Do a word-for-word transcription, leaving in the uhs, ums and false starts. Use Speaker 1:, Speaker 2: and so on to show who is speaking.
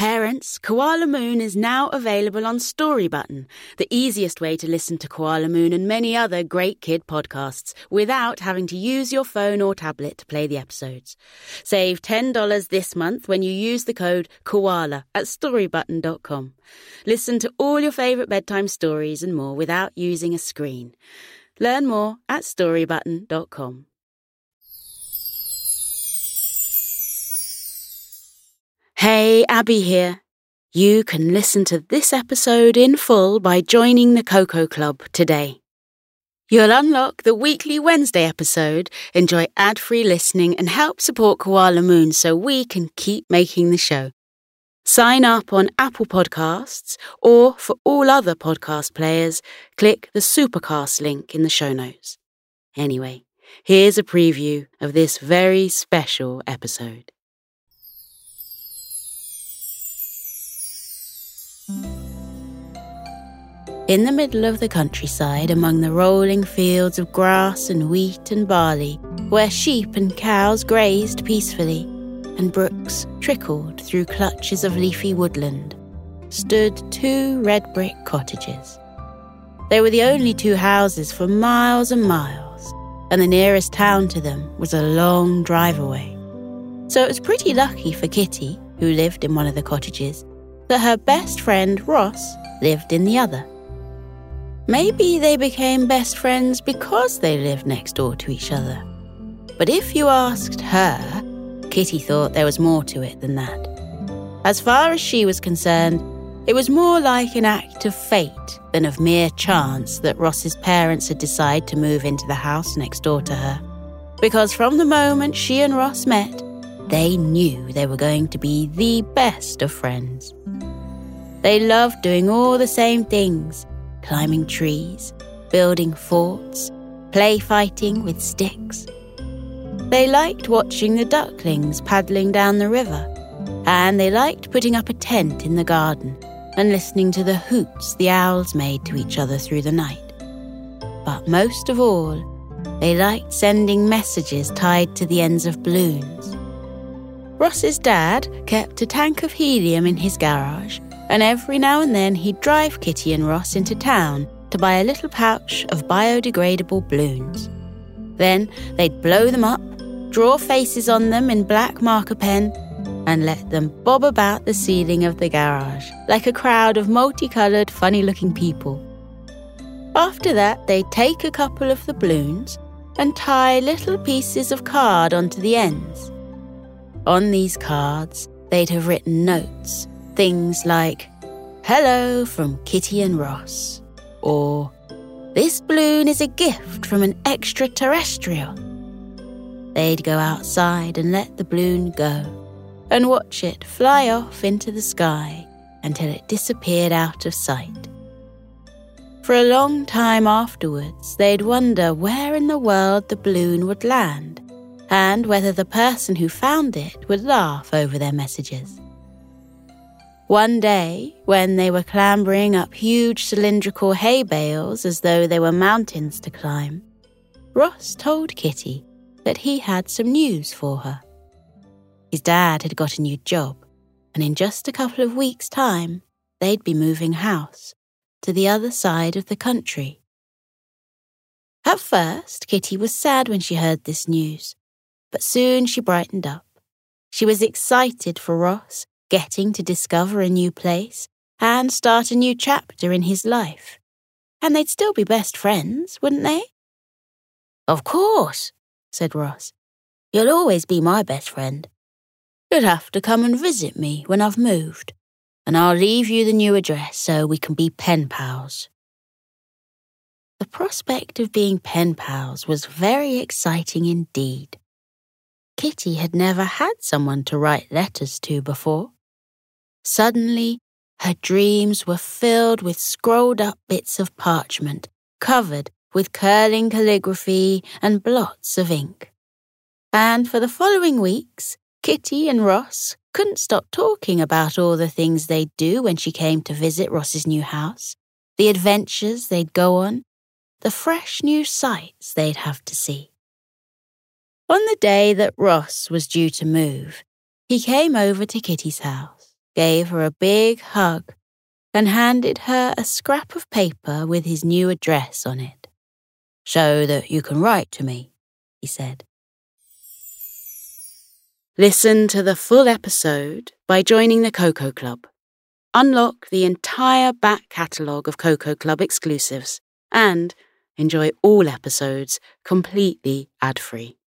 Speaker 1: Parents, Koala Moon is now available on Storybutton, the easiest way to listen to Koala Moon and many other great kid podcasts without having to use your phone or tablet to play the episodes. Save ten dollars this month when you use the code KOALA at storybutton dot com. Listen to all your favourite bedtime stories and more without using a screen. Learn more at storybutton dot com. Hey, Abby here. You can listen to this episode in full by joining the Coco Club today. You'll unlock the weekly Wednesday episode, enjoy ad-free listening and help support Koala Moon so we can keep making the show. Sign up on Apple Podcasts or for all other podcast players, click the Supercast link in the show notes. Anyway, here's a preview of this very special episode. In the middle of the countryside, among the rolling fields of grass and wheat and barley, where sheep and cows grazed peacefully, and brooks trickled through clutches of leafy woodland, stood two red brick cottages. They were the only two houses for miles and miles, and the nearest town to them was a long drive away. So it was pretty lucky for Kitty, who lived in one of the cottages, that her best friend Ross lived in the other. Maybe they became best friends because they lived next door to each other. But if you asked her, Kitty thought there was more to it than that. As far as she was concerned, it was more like an act of fate than of mere chance that Ross's parents had decided to move into the house next door to her. Because from the moment she and Ross met, they knew they were going to be the best of friends. They loved doing all the same things, climbing trees, building forts, play fighting with sticks. They liked watching the ducklings paddling down the river, and they liked putting up a tent in the garden and listening to the hoots the owls made to each other through the night. But most of all, they liked sending messages tied to the ends of balloons. Ross's dad kept a tank of helium in his garage, and every now and then he'd drive Kitty and Ross into town to buy a little pouch of biodegradable balloons. Then they'd blow them up, draw faces on them in black marker pen, and let them bob about the ceiling of the garage like a crowd of multicoloured, funny-looking people. After that, they'd take a couple of the balloons and tie little pieces of card onto the ends. On these cards, they'd have written notes, things like, "Hello from Kitty and Ross," or "This balloon is a gift from an extraterrestrial." They'd go outside and let the balloon go, and watch it fly off into the sky until it disappeared out of sight. For a long time afterwards, they'd wonder where in the world the balloon would land, and whether the person who found it would laugh over their messages. One day, when they were clambering up huge cylindrical hay bales as though they were mountains to climb, Ross told Kitty that he had some news for her. His dad had got a new job, and in just a couple of weeks' time, they'd be moving house to the other side of the country. At first, Kitty was sad when she heard this news, but soon she brightened up. She was excited for Ross getting to discover a new place and start a new chapter in his life. And they'd still be best friends, wouldn't they? "Of course," said Ross. "You'll always be my best friend. You'll have to come and visit me when I've moved, and I'll leave you the new address so we can be pen pals." The prospect of being pen pals was very exciting indeed. Kitty had never had someone to write letters to before. Suddenly, her dreams were filled with scrolled-up bits of parchment, covered with curling calligraphy and blots of ink. And for the following weeks, Kitty and Ross couldn't stop talking about all the things they'd do when she came to visit Ross's new house, the adventures they'd go on, the fresh new sights they'd have to see. On the day that Ross was due to move, he came over to Kitty's house gave her a big hug, and handed her a scrap of paper with his new address on it. "So that you can write to me," he said. Listen to the full episode by joining the Koko Club. Unlock the entire back catalogue of Koko Club exclusives and enjoy all episodes completely ad-free.